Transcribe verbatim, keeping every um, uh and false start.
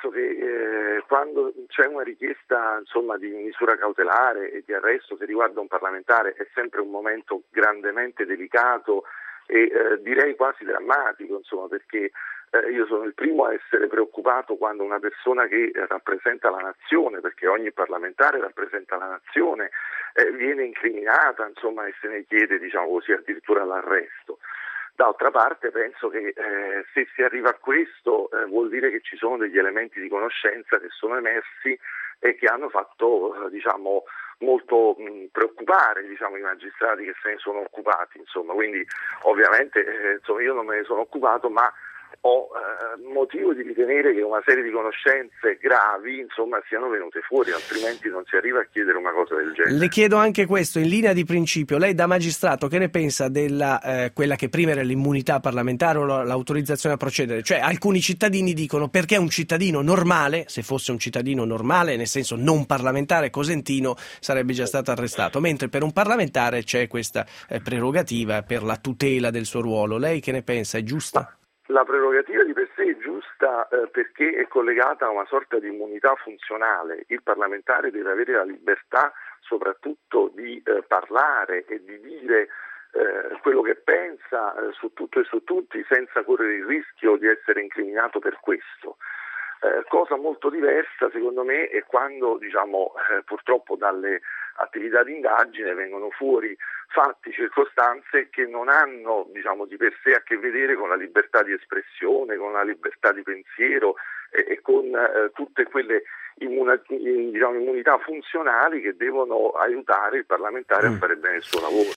penso che eh, quando c'è una richiesta insomma di misura cautelare e di arresto che riguarda un parlamentare è sempre un momento grandemente delicato e eh, direi quasi drammatico, insomma, perché eh, io sono il primo a essere preoccupato quando una persona che eh, rappresenta la nazione, perché ogni parlamentare rappresenta la nazione, eh, viene incriminata, insomma, e se ne chiede, diciamo così, addirittura l'arresto. D'altra parte penso che eh, se si arriva a questo eh, vuol dire che ci sono degli elementi di conoscenza che sono emersi e che hanno fatto eh, diciamo molto mh, preoccupare diciamo, i magistrati che se ne sono occupati, insomma, quindi ovviamente eh, insomma, io non me ne sono occupato, ma ho eh, motivo di ritenere che una serie di conoscenze gravi insomma siano venute fuori, altrimenti non si arriva a chiedere una cosa del genere. Le chiedo anche questo, in linea di principio, lei da magistrato che ne pensa della eh, quella che prima era l'immunità parlamentare o l'autorizzazione a procedere? Cioè alcuni cittadini dicono perché un cittadino normale, se fosse un cittadino normale, nel senso non parlamentare, cosentino, sarebbe già stato arrestato, mentre per un parlamentare c'è questa eh, prerogativa per la tutela del suo ruolo. Lei che ne pensa? È giusta? Ma la prerogativa di per sé è giusta eh, perché è collegata a una sorta di immunità funzionale. Il parlamentare deve avere la libertà soprattutto di eh, parlare e di dire eh, quello che pensa eh, su tutto e su tutti senza correre il rischio di essere incriminato per questo. Eh, cosa molto diversa secondo me è quando diciamo eh, purtroppo dalle attività di indagine vengono fuori fatti, circostanze che non hanno diciamo di per sé a che vedere con la libertà di espressione, con la libertà di pensiero e, e con eh, tutte quelle immuna, diciamo, immunità funzionali che devono aiutare il parlamentare a fare bene il suo lavoro.